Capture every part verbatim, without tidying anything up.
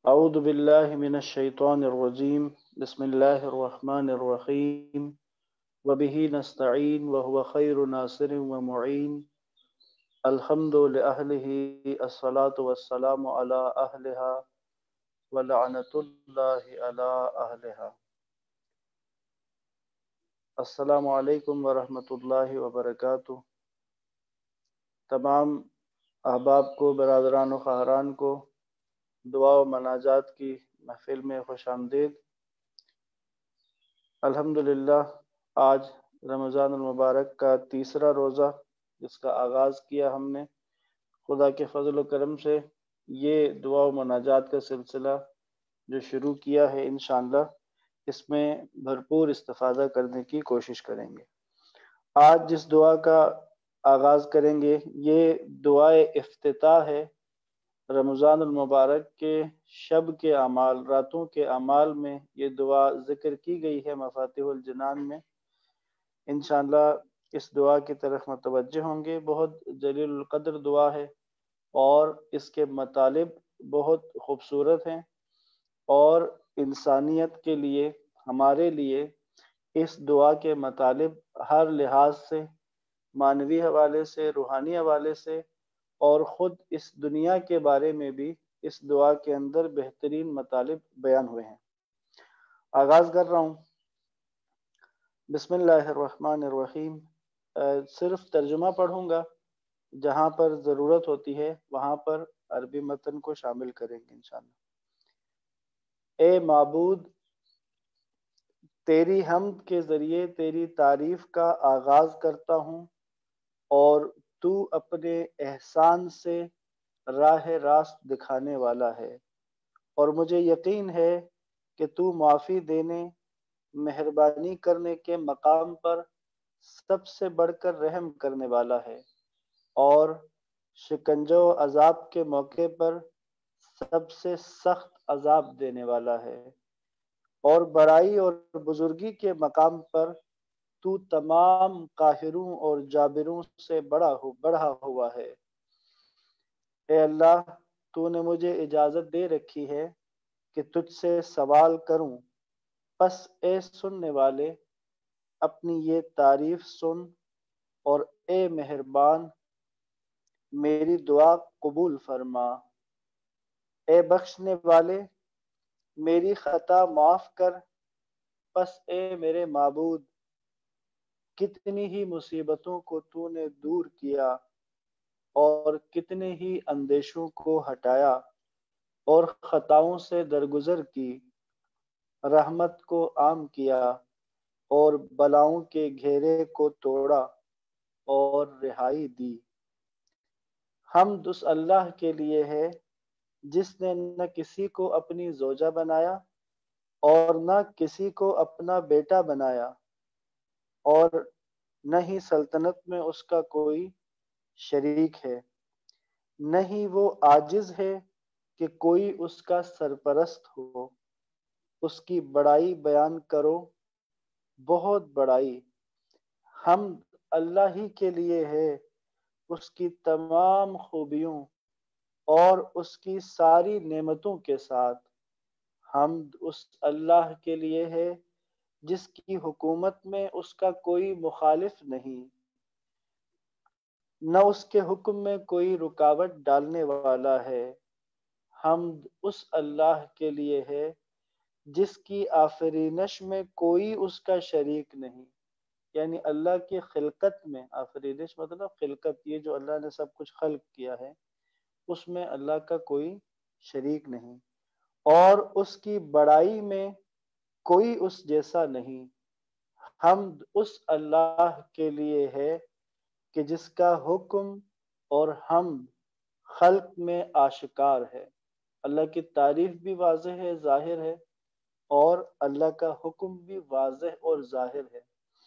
أعوذ بالله من الشيطان الرجيم بسم الله الرحمن الرحيم وبه نستعين وهو خير ناصر ومعين الحمد لأهله الصلاة والسلام على أهلها ولعنة الله على أهلها. السلام علیکم ورحمۃ اللہ وبرکاتہ. تمام احباب کو، برادران و خواہران کو دعا و مناجات کی محفل میں خوش آمدید. الحمدللہ آج رمضان المبارک کا تیسرا روزہ جس کا آغاز کیا ہم نے خدا کے فضل و کرم سے. یہ دعا و مناجات کا سلسلہ جو شروع کیا ہے انشاءاللہ اس میں بھرپور استفادہ کرنے کی کوشش کریں گے. آج جس دعا کا آغاز کریں گے یہ دعائے افتتاح ہے رمضان المبارک کے شب کے اعمال، راتوں کے اعمال میں یہ دعا ذکر کی گئی ہے مفاتیح الجنان میں. انشاءاللہ اس دعا کی طرف متوجہ ہوں گے. بہت جلیل القدر دعا ہے اور اس کے مطالب بہت خوبصورت ہیں اور انسانیت کے لیے، ہمارے لیے اس دعا کے مطالب ہر لحاظ سے، معنوی حوالے سے، روحانی حوالے سے اور خود اس دنیا کے بارے میں بھی اس دعا کے اندر بہترین مطالب بیان ہوئے ہیں. آغاز کر رہا ہوں. بسم اللہ الرحمن الرحیم. صرف ترجمہ پڑھوں گا، جہاں پر ضرورت ہوتی ہے وہاں پر عربی متن کو شامل کریں گے انشاءاللہ. اے معبود، تیری حمد کے ذریعے تیری تعریف کا آغاز کرتا ہوں اور تو اپنے احسان سے راہ راست دکھانے والا ہے، اور مجھے یقین ہے کہ تو معافی دینے، مہربانی کرنے کے مقام پر سب سے بڑھ کر رحم کرنے والا ہے، اور شکنجہ و عذاب کے موقع پر سب سے سخت عذاب دینے والا ہے، اور بڑائی اور بزرگی کے مقام پر تو تمام قاہروں اور جابروں سے بڑا ہو بڑھا ہوا ہے. اے اللہ، تو نے مجھے اجازت دے رکھی ہے کہ تجھ سے سوال کروں، پس اے سننے والے اپنی یہ تعریف سن، اور اے مہربان میری دعا قبول فرما. اے بخشنے والے میری خطا معاف کر، پس اے میرے معبود کتنی ہی مصیبتوں کو تو نے دور کیا اور کتنے ہی اندیشوں کو ہٹایا اور خطاؤں سے درگزر کی، رحمت کو عام کیا اور بلاؤں کے گھیرے کو توڑا اور رہائی دی. حمد اس اللہ کے لیے ہے جس نے نہ کسی کو اپنی زوجہ بنایا اور نہ کسی کو اپنا بیٹا بنایا، اور نہ ہی سلطنت میں اس کا کوئی شریک ہے، نہ ہی وہ عاجز ہے کہ کوئی اس کا سرپرست ہو. اس کی بڑائی بیان کرو، بہت بڑائی. حمد اللہ ہی کے لیے ہے، اس کی تمام خوبیوں اور اس کی ساری نعمتوں کے ساتھ. حمد اس اللہ کے لیے ہے جس کی حکومت میں اس کا کوئی مخالف نہیں، نہ اس کے حکم میں کوئی رکاوٹ ڈالنے والا ہے. حمد اس اللہ کے لیے ہے جس کی آفرینش میں کوئی اس کا شریک نہیں، یعنی اللہ کی خلقت میں، آفرینش مطلب خلقت، یہ جو اللہ نے سب کچھ خلق کیا ہے اس میں اللہ کا کوئی شریک نہیں، اور اس کی بڑائی میں کوئی اس جیسا نہیں. حمد اس اللہ کے لیے ہے کہ جس کا حکم اور حمد خلق میں آشکار ہے. اللہ کی تعریف بھی واضح ہے، ظاہر ہے، اور اللہ کا حکم بھی واضح اور ظاہر ہے.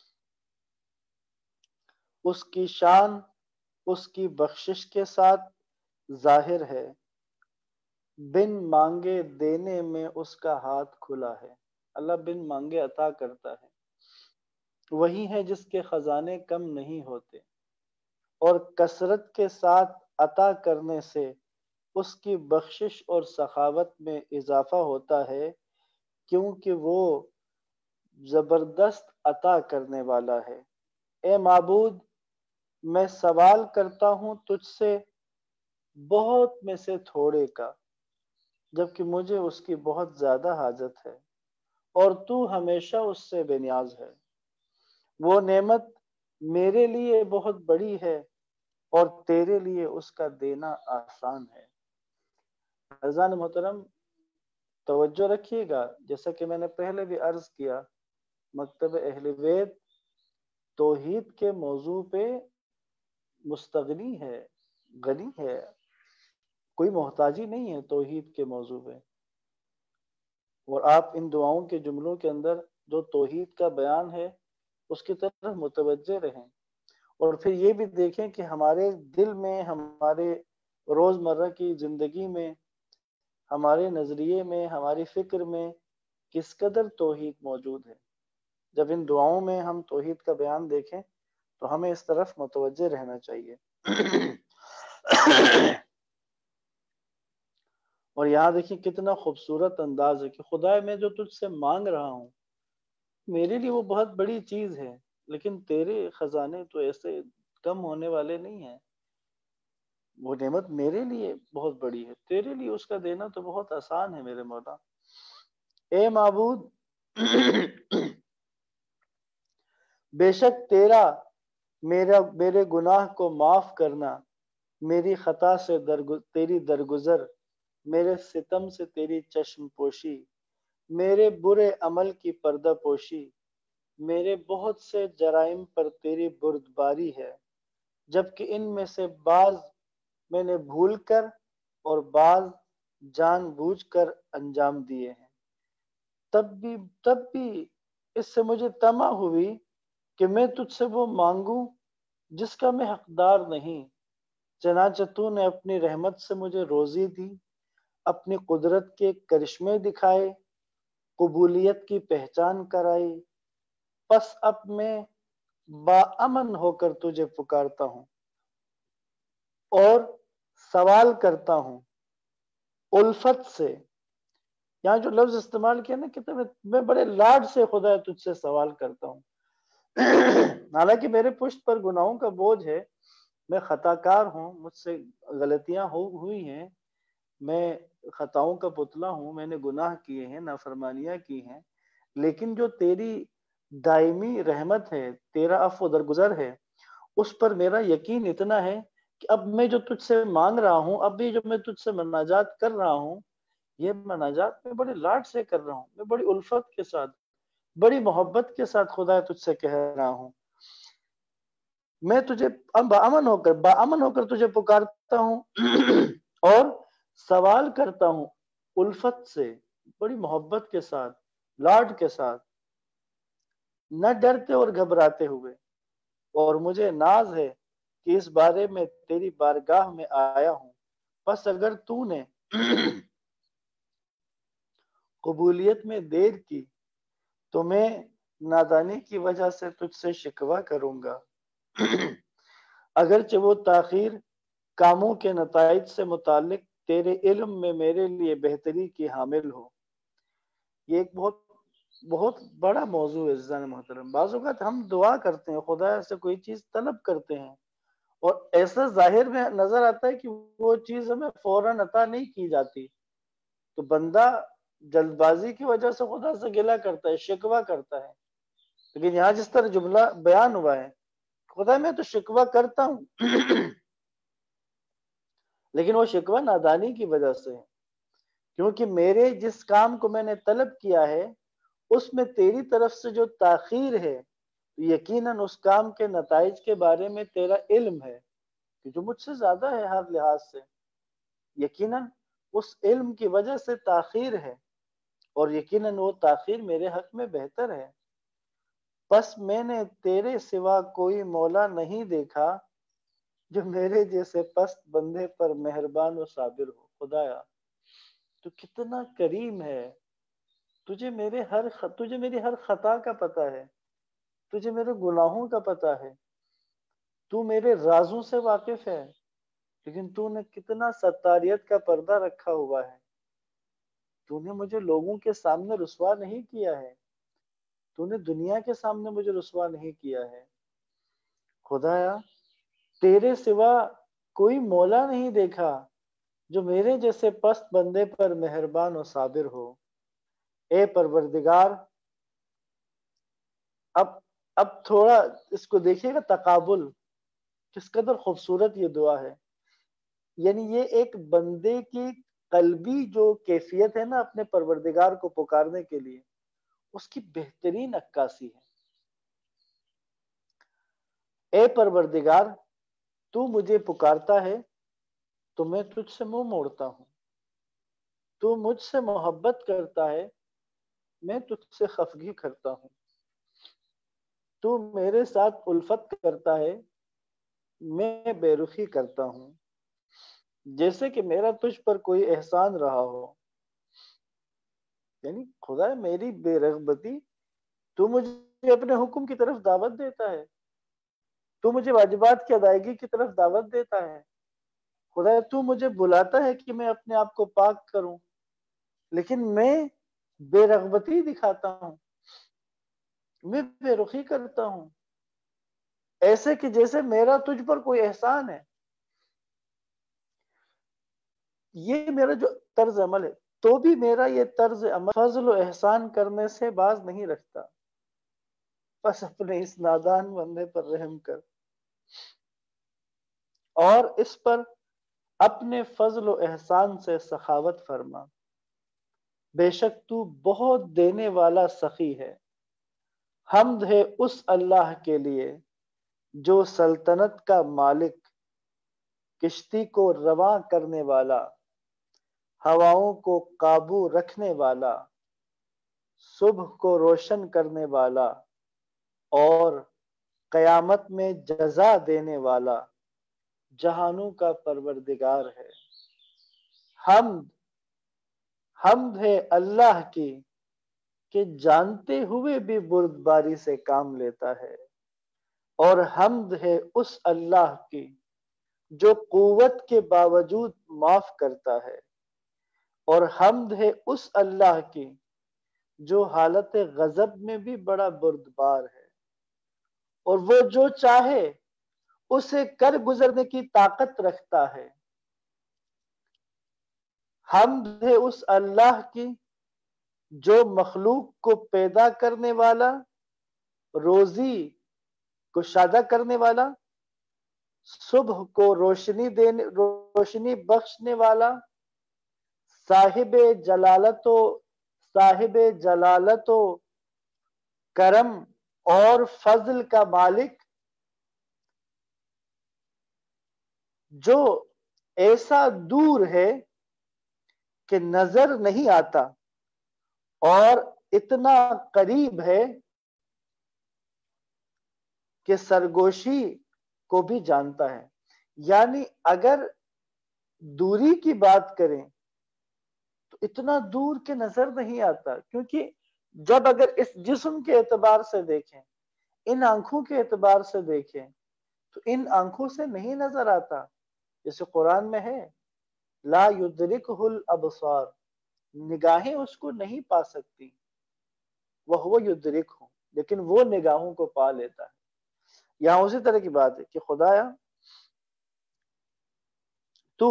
اس کی شان اس کی بخشش کے ساتھ ظاہر ہے، بن مانگے دینے میں اس کا ہاتھ کھلا ہے. اللہ بن مانگے عطا کرتا ہے. وہی ہے جس کے خزانے کم نہیں ہوتے، اور کثرت کے ساتھ عطا کرنے سے اس کی بخشش اور سخاوت میں اضافہ ہوتا ہے، کیونکہ وہ زبردست عطا کرنے والا ہے۔ اے معبود، میں سوال کرتا ہوں تجھ سے بہت میں سے تھوڑے کا، جبکہ مجھے اس کی بہت زیادہ حاجت ہے، اور تو ہمیشہ اس سے بے نیاز ہے۔ وہ نعمت میرے لیے بہت بڑی ہے، اور تیرے لیے اس کا دینا آسان ہے۔ عزیزان محترم، توجہ رکھیے گا، جیسا کہ میں نے پہلے بھی عرض کیا، مکتب اہل بیت توحید کے موضوع پہ مستغنی ہے، غنی ہے، کوئی محتاجی نہیں ہے توحید کے موضوع پہ۔ اور آپ ان دعاؤں کے جملوں کے اندر جو توحید کا بیان ہے اس کی طرف متوجہ رہیں، اور پھر یہ بھی دیکھیں کہ ہمارے دل میں، ہمارے روزمرہ کی زندگی میں، ہمارے نظریے میں، ہماری فکر میں کس قدر توحید موجود ہے۔ جب ان دعاؤں میں ہم توحید کا بیان دیکھیں تو ہمیں اس طرف متوجہ رہنا چاہیے۔ اور یہاں دیکھیں کتنا خوبصورت انداز ہے کہ خدا میں جو تجھ سے مانگ رہا ہوں، میرے لیے وہ بہت بڑی چیز ہے، لیکن تیرے خزانے تو ایسے کم ہونے والے نہیں ہیں۔ وہ نعمت میرے لیے بہت بڑی ہے، تیرے لیے اس کا دینا تو بہت آسان ہے میرے مولا۔ اے معبود، بے شک تیرا میرا میرے گناہ کو معاف کرنا، میری خطا سے درگز تیری درگزر، میرے ستم سے تیری چشم پوشی، میرے برے عمل کی پردہ پوشی، میرے بہت سے جرائم پر تیری بردباری ہے، جبکہ ان میں سے بعض میں نے بھول کر اور بعض جان بوجھ کر انجام دیے ہیں۔ تب بھی تب بھی اس سے مجھے طمع ہوئی کہ میں تجھ سے وہ مانگوں جس کا میں حقدار نہیں، چنانچہ تو نے اپنی رحمت سے مجھے روزی دی، اپنی قدرت کے کرشمے دکھائے، قبولیت کی پہچان کرائی۔ پس اب میں باامن ہو کر تجھے پکارتا ہوں اور سوال کرتا ہوں الفت سے۔ یہاں جو لفظ استعمال کیا نا کہ میں بڑے لاڈ سے خدا تجھ سے سوال کرتا ہوں، حالانکہ میرے پشت پر گناہوں کا بوجھ ہے، میں خطا کار ہوں، مجھ سے غلطیاں ہوئی ہیں، میں خطاؤں کا پتلا ہوں، میں نے گناہ کیے ہیں، نافرمانیاں کی ہیں، لیکن جو تیری دائمی رحمت ہے، تیرا عفو درگزر ہے، اس پر میرا یقین اتنا ہے کہ اب میں جو تجھ سے مانگ رہا ہوں، اب بھی جو میں تجھ سے مناجات کر رہا ہوں، یہ مناجات میں بڑے لاڈ سے کر رہا ہوں، میں بڑی الفت کے ساتھ، بڑی محبت کے ساتھ خدا تجھ سے کہہ رہا ہوں۔ میں تجھے باامن ہو کر باامن ہو کر تجھے پکارتا ہوں اور سوال کرتا ہوں الفت سے، بڑی محبت کے ساتھ، لاڈ کے ساتھ، نہ ڈرتے اور گھبراتے ہوئے، اور مجھے ناز ہے کہ اس بارے میں تیری بارگاہ میں آیا ہوں۔ بس اگر تو نے قبولیت میں دیر کی تو میں نادانی کی وجہ سے تجھ سے شکوہ کروں گا، اگرچہ وہ تاخیر کاموں کے نتائج سے متعلق تیرے علم میں میرے لیے بہتری کی حامل ہو۔ یہ ایک بہت بہت بڑا موضوع ہے عزیزان محترم۔ بعض اوقات ہم دعا کرتے ہیں، خدا سے کوئی چیز طلب کرتے ہیں، اور ایسا ظاہر میں نظر آتا ہے کہ وہ چیز ہمیں فوراً عطا نہیں کی جاتی، تو بندہ جلد بازی کی وجہ سے خدا سے گلہ کرتا ہے، شکوہ کرتا ہے۔ لیکن یہاں جس طرح جملہ بیان ہوا ہے، خدا میں تو شکوہ کرتا ہوں لیکن وہ شکوہ نادانی کی وجہ سے ہے، کیونکہ میرے جس کام کو میں نے طلب کیا ہے اس میں تیری طرف سے جو تاخیر ہے، یقیناً اس کام کے نتائج کے بارے میں تیرا علم ہے کہ جو مجھ سے زیادہ ہے ہر لحاظ سے، یقیناً اس علم کی وجہ سے تاخیر ہے، اور یقیناً وہ تاخیر میرے حق میں بہتر ہے۔ بس میں نے تیرے سوا کوئی مولا نہیں دیکھا جو میرے جیسے پست بندے پر مہربان و صابر ہو۔ خدایا تو کتنا کریم ہے، تجھے میرے ہر تجھے میری ہر خطا کا پتہ ہے، تجھے میرے گناہوں کا پتہ ہے، تو میرے رازوں سے واقف ہے، لیکن تو نے کتنا ستاریت کا پردہ رکھا ہوا ہے، تو نے مجھے لوگوں کے سامنے رسوا نہیں کیا ہے، تو نے دنیا کے سامنے مجھے رسوا نہیں کیا ہے۔ خدایا تیرے سوا کوئی مولا نہیں دیکھا جو میرے جیسے پست بندے پر مہربان و صابر ہو۔ اے پروردگار، اب اب تھوڑا اس کو دیکھیے گا، تقابل کس قدر خوبصورت یہ دعا ہے۔ یعنی یہ ایک بندے کی قلبی جو کیفیت ہے نا اپنے پروردگار کو پکارنے کے لیے، اس کی بہترین عکاسی ہے۔ اے پروردگار، تو مجھے پکارتا ہے تو میں تجھ سے منہ موڑتا ہوں، تو مجھ سے محبت کرتا ہے میں تجھ سے خفگی کرتا ہوں، تو میرے ساتھ الفت کرتا ہے میں بے رخی کرتا ہوں، جیسے کہ میرا تجھ پر کوئی احسان رہا ہو۔ یعنی خدا میری بے رغبتی، تو مجھے اپنے حکم کی طرف دعوت دیتا ہے، تو مجھے واجبات کی ادائیگی کی طرف دعوت دیتا ہے۔ خدا تو مجھے بلاتا ہے کہ میں اپنے آپ کو پاک کروں، لیکن میں بے رغبتی دکھاتا ہوں، میں بے رخی کرتا ہوں، ایسے کہ جیسے میرا تجھ پر کوئی احسان ہے۔ یہ میرا جو طرز عمل ہے، تو بھی میرا یہ طرز عمل فضل و احسان کرنے سے باز نہیں رکھتا، بس اپنے اس نادان بندے پر رحم کر اور اس پر اپنے فضل و احسان سے سخاوت فرما۔ بے شک تو بہت دینے والا سخی ہے۔ حمد ہے اس اللہ کے لیے جو سلطنت کا مالک، کشتی کو رواں کرنے والا، ہواؤں کو قابو رکھنے والا، صبح کو روشن کرنے والا اور قیامت میں جزا دینے والا جہانوں کا پروردگار ہے۔ حمد حمد ہے اللہ کی کہ جانتے ہوئے بھی بردباری سے کام لیتا ہے، اور حمد ہے اس اللہ کی جو قوت کے باوجود معاف کرتا ہے، اور حمد ہے اس اللہ کی جو حالت غضب میں بھی بڑا بردبار ہے، اور وہ جو چاہے اسے کر گزرنے کی طاقت رکھتا ہے۔ حمد ہے اس اللہ کی جو مخلوق کو پیدا کرنے والا، روزی کشادہ کرنے والا، صبح کو روشنی دینے روشنی بخشنے والا، صاحب جلالت و صاحب جلالت و کرم اور فضل کا مالک، جو ایسا دور ہے کہ نظر نہیں آتا اور اتنا قریب ہے کہ سرگوشی کو بھی جانتا ہے۔ یعنی اگر دوری کی بات کریں تو اتنا دور کے نظر نہیں آتا، کیونکہ جب اگر اس جسم کے اعتبار سے دیکھیں، ان آنکھوں کے اعتبار سے دیکھیں تو ان آنکھوں سے نہیں نظر آتا، جیسے قرآن میں ہے لا یدرکہ الابصار، نگاہیں اس کو نہیں پا سکتی، وہو یدرکہ، لیکن وہ نگاہوں کو پا لیتا ہے۔ یہاں اسی طرح کی بات ہے کہ خدایا تو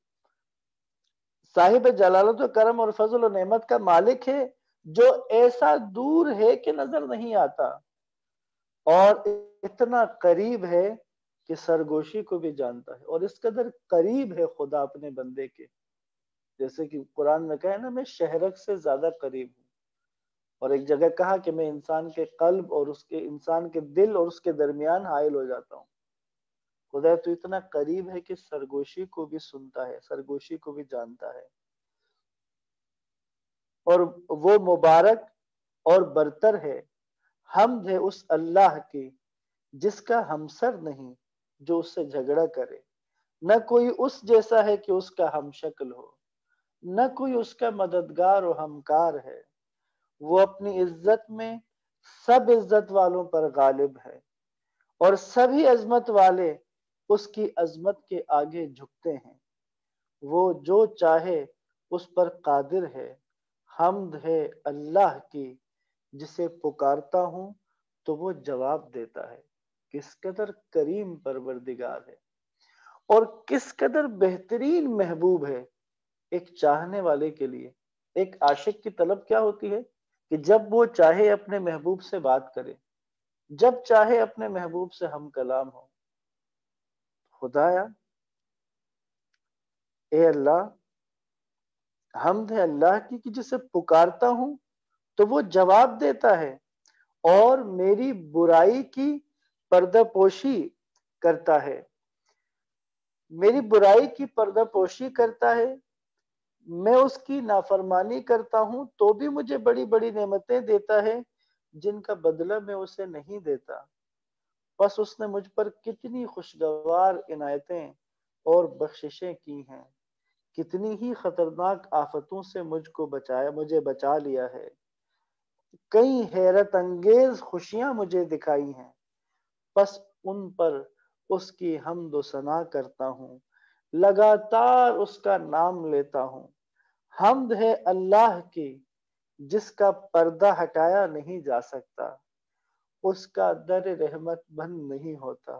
صاحب جلالت و کرم اور فضل و نعمت کا مالک ہے، جو ایسا دور ہے کہ نظر نہیں آتا اور اتنا قریب ہے کہ سرگوشی کو بھی جانتا ہے۔ اور اس قدر قریب ہے خدا اپنے بندے کے، جیسے کہ قرآن میں کہا ہے نا میں شہرک سے زیادہ قریب ہوں، اور ایک جگہ کہا کہ میں انسان کے قلب اور اس کے انسان کے دل اور اس کے درمیان حائل ہو جاتا ہوں۔ خدا تو اتنا قریب ہے کہ سرگوشی کو بھی سنتا ہے، سرگوشی کو بھی جانتا ہے، اور وہ مبارک اور برتر ہے۔ حمد ہے اس اللہ کی جس کا ہمسر نہیں جو اس سے جھگڑا کرے، نہ کوئی اس جیسا ہے کہ اس کا ہم شکل ہو، نہ کوئی اس کا مددگار و ہمکار ہے۔ وہ اپنی عزت میں سب عزت والوں پر غالب ہے، اور سبھی عظمت والے اس کی عظمت کے آگے جھکتے ہیں۔ وہ جو چاہے اس پر قادر ہے۔ حمد ہے اللہ کی جسے پکارتا ہوں تو وہ جواب دیتا ہے۔ کس قدر کریم پروردگار ہے اور کس قدر بہترین محبوب ہے ایک چاہنے والے کے لیے۔ ایک عاشق کی طلب کیا ہوتی ہے کہ جب وہ چاہے اپنے محبوب سے بات کرے، جب چاہے اپنے محبوب سے ہم کلام ہو۔ خدایا اے اللہ، حمد ہے اللہ کی کہ جسے پکارتا ہوں تو وہ جواب دیتا ہے اور میری برائی کی پردہ پوشی کرتا ہے، میری برائی کی پردہ پوشی کرتا ہے۔ میں اس کی نافرمانی کرتا ہوں تو بھی مجھے بڑی بڑی نعمتیں دیتا ہے جن کا بدلہ میں اسے نہیں دیتا۔ بس اس نے مجھ پر کتنی خوشگوار عنایتیں اور بخششیں کی ہیں، کتنی ہی خطرناک آفتوں سے مجھ کو بچایا، مجھے بچا لیا ہے، کئی حیرت انگیز خوشیاں مجھے دکھائی ہیں۔ بس ان پر اس کی حمد و ثنا کرتا ہوں، لگاتار اس کا نام لیتا ہوں۔ حمد ہے اللہ کی جس کا پردہ ہٹایا نہیں جا سکتا، اس کا در رحمت بند نہیں ہوتا،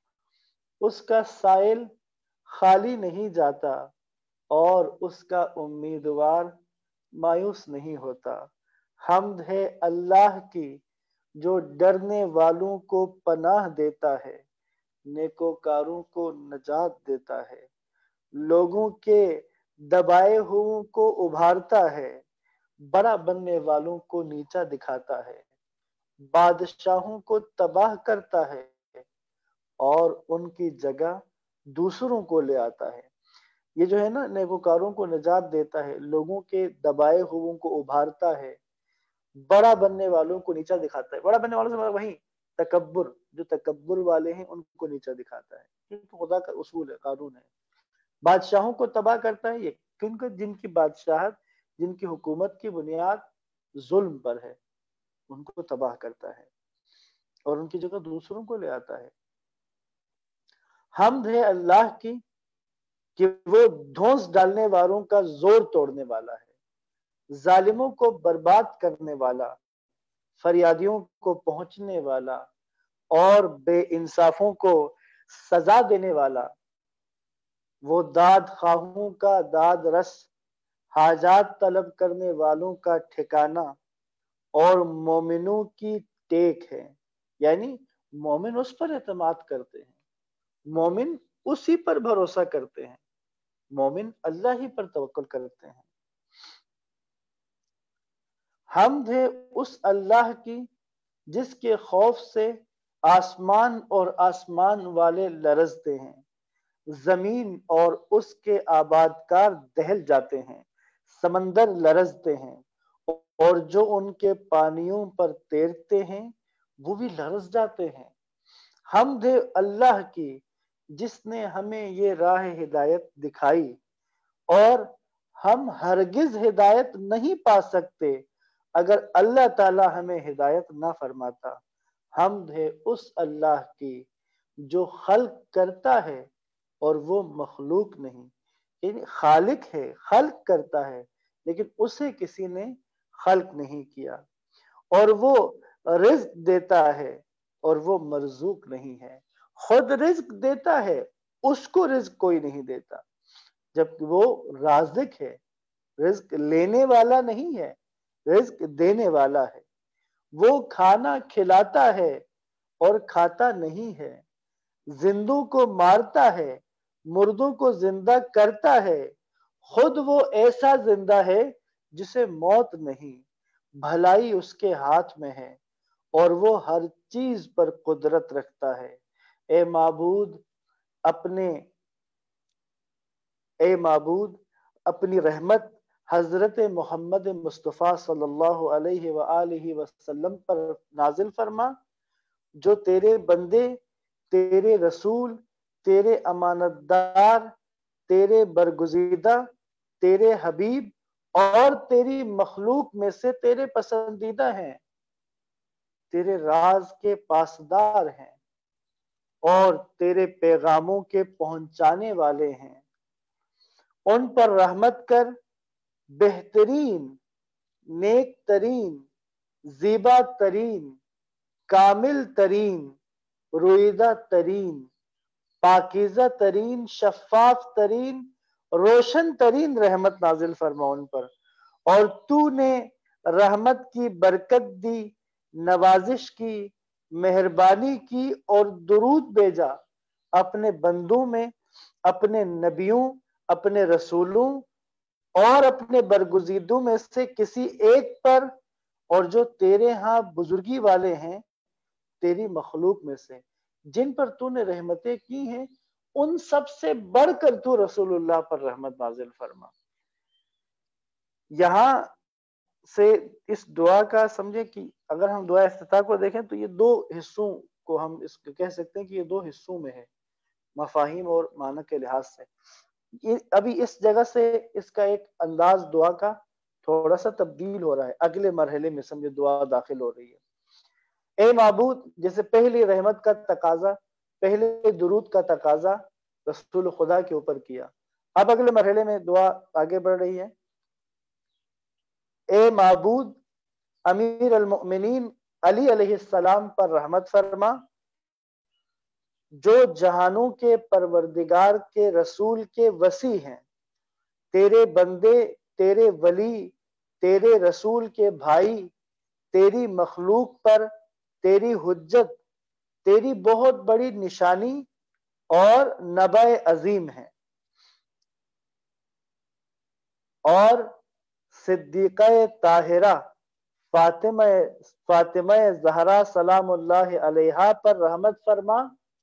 اس کا سائل خالی نہیں جاتا اور اس کا امیدوار مایوس نہیں ہوتا۔ حمد ہے اللہ کی جو ڈرنے والوں کو پناہ دیتا ہے، نیکوکاروں کو نجات دیتا ہے، لوگوں کے دبائے ہوئوں کو ابھارتا ہے، بڑا بننے والوں کو نیچا دکھاتا ہے، بادشاہوں کو تباہ کرتا ہے اور ان کی جگہ دوسروں کو لے آتا ہے۔ یہ جو ہے نا، نیکوکاروں کو نجات دیتا ہے، لوگوں کے دبائے ہوئوں کو ابھارتا ہے، بڑا بننے والوں کو نیچا دکھاتا ہے۔ بڑا بننے والوں سے وہی تکبر، جو تکبر والے ہیں ان کو نیچا دکھاتا ہے، کیونکہ خدا کا اصول ہے، قانون ہے۔ بادشاہوں کو تباہ کرتا ہے، یہ کیونکہ جن کی بادشاہت، جن کی حکومت کی بنیاد ظلم پر ہے، ان کو تباہ کرتا ہے اور ان کی جگہ دوسروں کو لے آتا ہے۔ حمد ہے اللہ کی کہ وہ دھونس ڈالنے والوں کا زور توڑنے والا ہے، ظالموں کو برباد کرنے والا، فریادیوں کو پہنچنے والا اور بے انصافوں کو سزا دینے والا۔ وہ داد خواہوں کا داد رس، حاجات طلب کرنے والوں کا ٹھکانہ اور مومنوں کی ٹیک ہے۔ یعنی مومن اس پر اعتماد کرتے ہیں، مومن اسی پر بھروسہ کرتے ہیں، مومن اللہ ہی پر توکل کرتے ہیں۔ حمد ہے اس اللہ کی جس کے خوف سے آسمان اور آسمان والے لرزتے ہیں، زمین اور اس کے آبادکار دہل جاتے ہیں، سمندر لرزتے ہیں اور جو ان کے پانیوں پر تیرتے ہیں وہ بھی لرز جاتے ہیں۔ حمد ہے اللہ کی جس نے ہمیں یہ راہ ہدایت دکھائی اور ہم ہرگز ہدایت نہیں پا سکتے اگر اللہ تعالی ہمیں ہدایت نہ فرماتا۔ حمد ہے اس اللہ کی جو خلق کرتا ہے اور وہ مخلوق نہیں، یعنی خالق ہے، خلق کرتا ہے لیکن اسے کسی نے خلق نہیں کیا، اور وہ رزق دیتا ہے اور وہ مرزوق نہیں ہے، خود رزق دیتا ہے، اس کو رزق کوئی نہیں دیتا، جبکہ وہ رازق ہے، رزق لینے والا نہیں ہے، رزق دینے والا ہے۔ وہ کھانا کھلاتا ہے اور کھاتا نہیں ہے، زندوں کو مارتا ہے، مردوں کو زندہ کرتا ہے، خود وہ ایسا زندہ ہے جسے موت نہیں، بھلائی اس کے ہاتھ میں ہے اور وہ ہر چیز پر قدرت رکھتا ہے۔ اے معبود اپنے اے معبود اپنی رحمت حضرت محمد مصطفیٰ صلی اللہ علیہ وآلہ وسلم پر نازل فرما، جو تیرے بندے، تیرے رسول، تیرے امانت دار، تیرے برگزیدہ، تیرے حبیب اور تیری مخلوق میں سے تیرے پسندیدہ ہیں، تیرے راز کے پاسدار ہیں۔ اور تیرے پیغاموں کے پہنچانے والے ہیں، ان پر رحمت کر، بہترین، نیک ترین، زیبا ترین، کامل ترین، رویدہ ترین، پاکیزہ ترین، شفاف ترین، روشن ترین رحمت نازل فرما ان پر۔ اور تو نے رحمت کی برکت دی، نوازش کی، مہربانی کی اور درود بھیجا اپنے بندوں میں، اپنے نبیوں، اپنے رسولوں اور اپنے برگزیدوں میں سے کسی ایک پر، اور جو تیرے ہاں بزرگی والے ہیں تیری مخلوق میں سے، جن پر تو نے رحمتیں کی ہیں ان سب سے بڑھ کر تو رسول اللہ پر رحمت نازل فرما۔ یہاں سے اس دعا کا سمجھے کہ اگر ہم دعا افتتاح کو دیکھیں تو یہ دو حصوں کو ہم اس کو کہہ سکتے ہیں کہ یہ دو حصوں میں ہے مفاہیم اور معنی کے لحاظ سے۔ یہ ابھی اس جگہ سے اس کا ایک انداز دعا کا تھوڑا سا تبدیل ہو رہا ہے، اگلے مرحلے میں سمجھے دعا داخل ہو رہی ہے۔ اے معبود، جیسے پہلی رحمت کا تقاضا، پہلے درود کا تقاضا رسول خدا کے اوپر کیا، اب اگلے مرحلے میں دعا آگے بڑھ رہی ہے۔ اے معبود، امیر المؤمنین علی علیہ السلام پر رحمت فرما، جو جہانوں کے پروردگار کے رسول کے وصی ہیں، تیرے بندے، تیرے ولی، تیرے رسول کے بھائی، تیری مخلوق پر تیری حجت، تیری بہت بڑی نشانی اور نبع عظیم ہے، اور صدیقہ طاہرہ فاطمہ فاطمہ زہرا سلام اللہ علیہا پر رحمت فرما،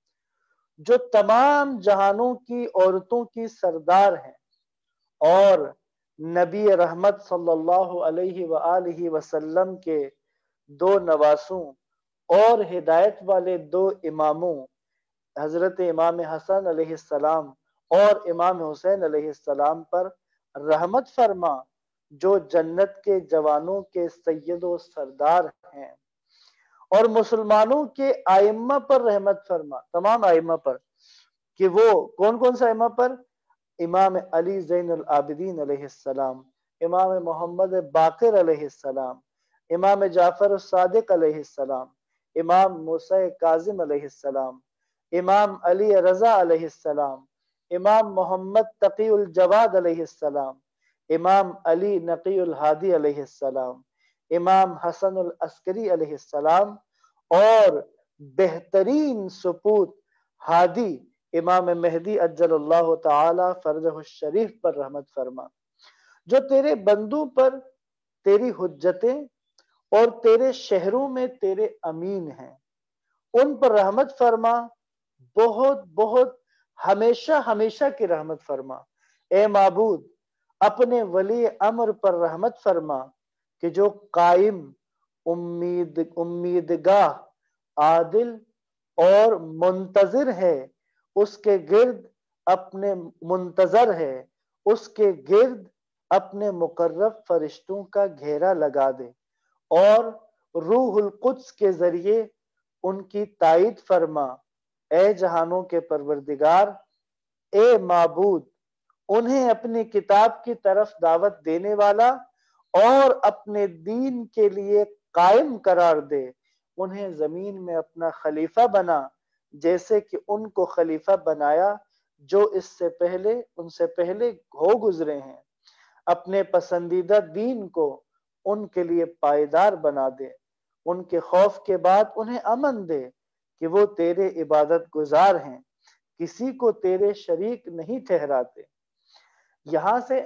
جو تمام جہانوں کی عورتوں کی سردار ہیں اور نبی رحمت صلی اللہ علیہ وآلہ وسلم کے دو نواسوں اور ہدایت والے دو اماموں حضرت امام حسن علیہ السلام اور امام حسین علیہ السلام پر رحمت فرما، جو جنت کے جوانوں کے سید و سردار ہیں، اور مسلمانوں کے ائمہ پر رحمت فرما، تمام ائمہ پر، کہ وہ کون کون سا ائمہ پر؟ امام علی زین العابدین علیہ السلام، امام محمد باقر علیہ السلام، امام جعفر الصادق علیہ السلام، امام موسیٰ کاظم علیہ السلام، امام علی رضا علیہ السلام، امام محمد تقی الجواد علیہ السلام، امام علی نقی الہادی علیہ السلام، امام حسن العسکری علیہ السلام، اور بہترین سپوت ہادی امام مہدی اجل اللہ تعالی فرجہ الشریف پر رحمت فرما، جو تیرے بندوں پر تیری حجتیں اور تیرے شہروں میں تیرے امین ہیں، ان پر رحمت فرما، بہت بہت ہمیشہ ہمیشہ کی رحمت فرما۔ اے معبود، اپنے ولی امر پر رحمت فرما کہ جو قائم، امید امیدگاہ، عادل اور منتظر ہے، اس کے گرد اپنے منتظر ہے اس کے گرد اپنے مقرب فرشتوں کا گھیرا لگا دے، اور روح القدس کے ذریعے ان کی تائید فرما۔ اے جہانوں کے پروردگار، اے معبود، انہیں اپنی کتاب کی طرف دعوت دینے والا اور اپنے دین کے لیے قائم قرار دے، انہیں زمین میں اپنا خلیفہ بنا، جیسے کہ ان کو خلیفہ بنایا جو اس سے پہلے ان سے پہلے ہو گزرے ہیں۔ اپنے پسندیدہ دین کو ان کے لیے پائیدار بنا دے، ان کے خوف کے بعد انہیں امن دے کہ وہ تیرے عبادت گزار ہیں، کسی کو تیرے شریک نہیں ٹھہراتے۔ یہاں سے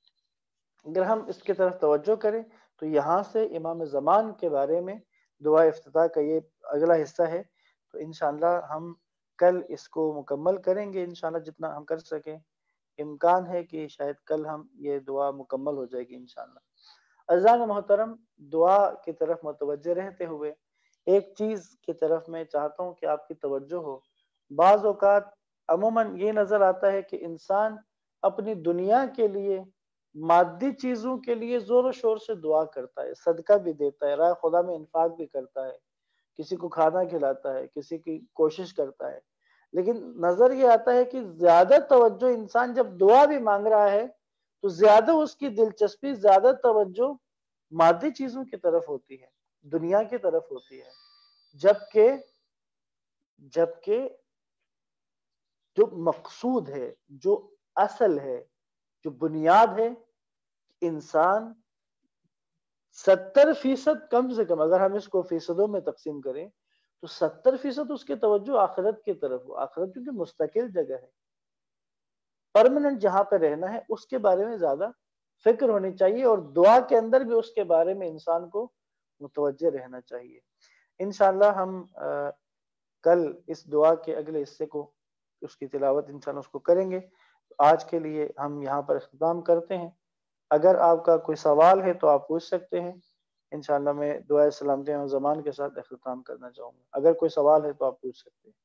اگر ہم اس کی طرف توجہ کریں تو یہاں سے امام زمان کے بارے میں دعا افتتاح کا یہ اگلا حصہ ہے، تو انشاءاللہ ہم کل اس کو مکمل کریں گے، انشاءاللہ جتنا ہم کر سکیں۔ امکان ہے کہ شاید کل ہم یہ دعا مکمل ہو جائے گی انشاءاللہ۔ عزیزان محترم، دعا کی طرف متوجہ رہتے ہوئے ایک چیز کی طرف میں چاہتا ہوں کہ آپ کی توجہ ہو۔ بعض اوقات عموماً یہ نظر آتا ہے کہ انسان اپنی دنیا کے لیے، مادی چیزوں کے لیے زور و شور سے دعا کرتا ہے، صدقہ بھی دیتا ہے، راہ خدا میں انفاق بھی کرتا ہے، کسی کو کھانا کھلاتا ہے، کسی کی کوشش کرتا ہے، لیکن نظر یہ آتا ہے کہ زیادہ توجہ انسان جب دعا بھی مانگ رہا ہے تو زیادہ اس کی دلچسپی، زیادہ توجہ مادی چیزوں کی طرف ہوتی ہے، دنیا کی طرف ہوتی ہے، جبکہ جبکہ جو مقصود ہے، جو اصل ہے، جو بنیاد ہے، انسان ستر فیصد کم سے کم اگر ہم اس کو فیصدوں میں تقسیم کریں تو ستر فیصد اس کی توجہ آخرت کی طرف ہو. آخرت کیونکہ مستقل جگہ ہے، پرماننٹ جہاں پہ رہنا ہے، اس کے بارے میں زیادہ فکر ہونی چاہیے، اور دعا کے اندر بھی اس کے بارے میں انسان کو متوجہ رہنا چاہیے. انشاءاللہ ہم کل اس دعا کے اگلے حصے کو، اس کی تلاوت انشاءاللہ اس کو کریں گے. آج کے لیے ہم یہاں پر اختتام کرتے ہیں. اگر آپ کا کوئی سوال ہے تو آپ پوچھ سکتے ہیں. انشاءاللہ میں دعائے سلامتی و زمان کے ساتھ اختتام کرنا چاہوں گا. اگر کوئی سوال ہے تو آپ پوچھ سکتے ہیں.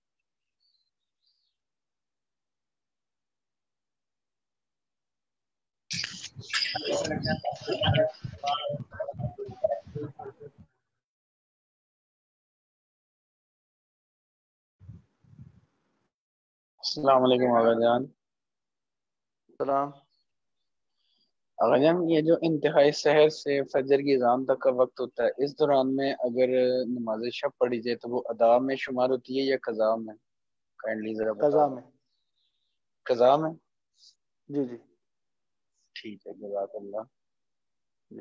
السلام علیکم آغا جان. سلام. آغا جان، یہ جو انتہائی سحر سے فجر کی اذان تک کا وقت ہوتا ہے، اس دوران میں اگر نماز شب پڑھی جائے تو وہ ادا میں شمار ہوتی ہے یا قضا میں؟ کائنڈلی ذرا بتا قضا دیں. میں. قضا میں؟ جی جی ٹھیک ہے، جزاک اللہ. جی.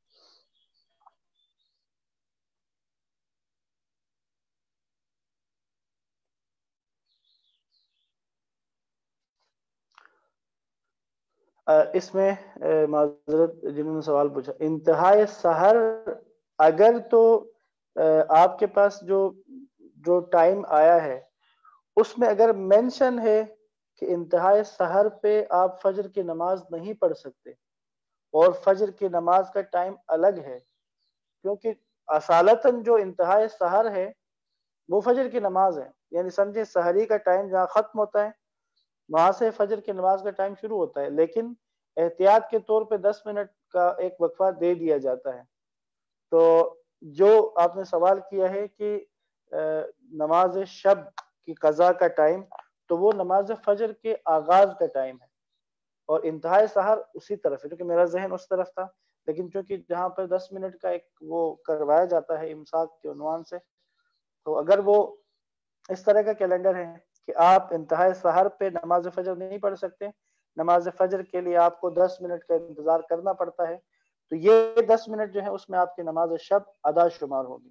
اس میں معذرت جنہوں نے سوال پوچھا، انتہائی سحر اگر تو آپ کے پاس جو جو ٹائم آیا ہے اس میں اگر مینشن ہے کہ انتہائی سحر پہ آپ فجر کی نماز نہیں پڑھ سکتے اور فجر کی نماز کا ٹائم الگ ہے، کیونکہ اصالتاً جو انتہائی سحر ہے وہ فجر کی نماز ہے. یعنی سمجھے سحری کا ٹائم جہاں ختم ہوتا ہے وہاں سے فجر کی نماز کا ٹائم شروع ہوتا ہے، لیکن احتیاط کے طور پہ دس منٹ کا ایک وقفہ دے دیا جاتا ہے. تو جو آپ نے سوال کیا ہے کہ نماز شب کی قضا کا ٹائم، تو وہ نماز فجر کے آغاز کا ٹائم ہے، اور انتہائی سحر اسی طرف ہے، کیونکہ میرا ذہن اس طرف تھا. لیکن چونکہ جہاں پر دس منٹ کا ایک وہ کروایا جاتا ہے امساک کے عنوان سے، تو اگر وہ اس طرح کا کیلنڈر ہے کہ آپ انتہائی سحر پہ نماز فجر نہیں پڑھ سکتے، نماز فجر کے لیے آپ کو دس منٹ کا انتظار کرنا پڑتا ہے، تو یہ دس منٹ جو ہے اس میں آپ کی نماز شب ادا شمار ہوگی.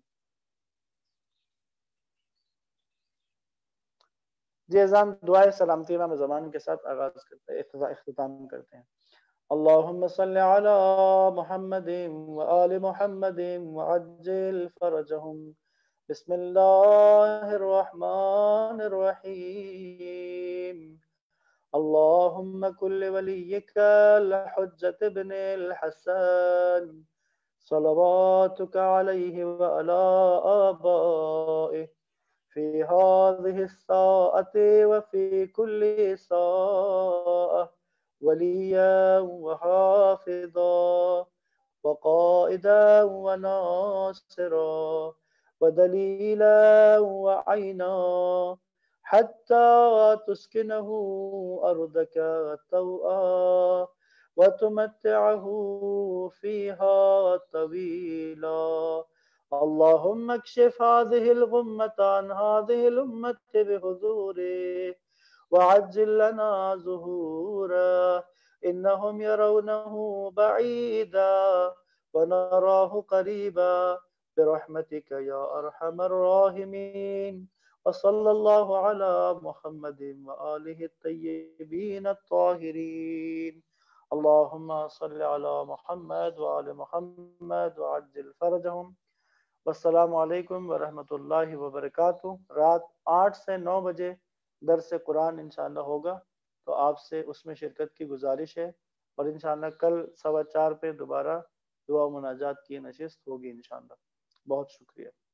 جی اذان دعائے سلامتی امام زمان کے ساتھ آغاز کرتے ہیں، اختتام کرتے ہیں. اللهم صل على محمد وآل محمد وعجل فرجهم. بسم الله الرحمن الرحيم. اللهم كن لوليك الحجة بن الحسن صلواتك عليه وعلى آبائه في هذه الساعة وفي كل ساعة وليا وحافظا وقائدا وناصرا ودليلا وعينا حتى تسكنه أرضك طوعا وتمتعه فيها طويلا. اللهم اكشف هذه الغمة عن هذه الأمة بحضوره وعجل لنا ظهوره. إنهم يرونه بعيدا ونراه قريبا برحمتك يا أرحم الراحمين. وصلى الله على محمد وآله الطيبين الطاهرين. اللهم صل على محمد وآل محمد وعجل فرجهم. والسلام علیکم ورحمۃ اللہ وبرکاتہ. رات آٹھ سے نو بجے درس قرآن انشاءاللہ ہوگا، تو آپ سے اس میں شرکت کی گزارش ہے، اور انشاءاللہ کل سوا چار پہ دوبارہ دعا مناجات کی نشست ہوگی انشاءاللہ. بہت شکریہ.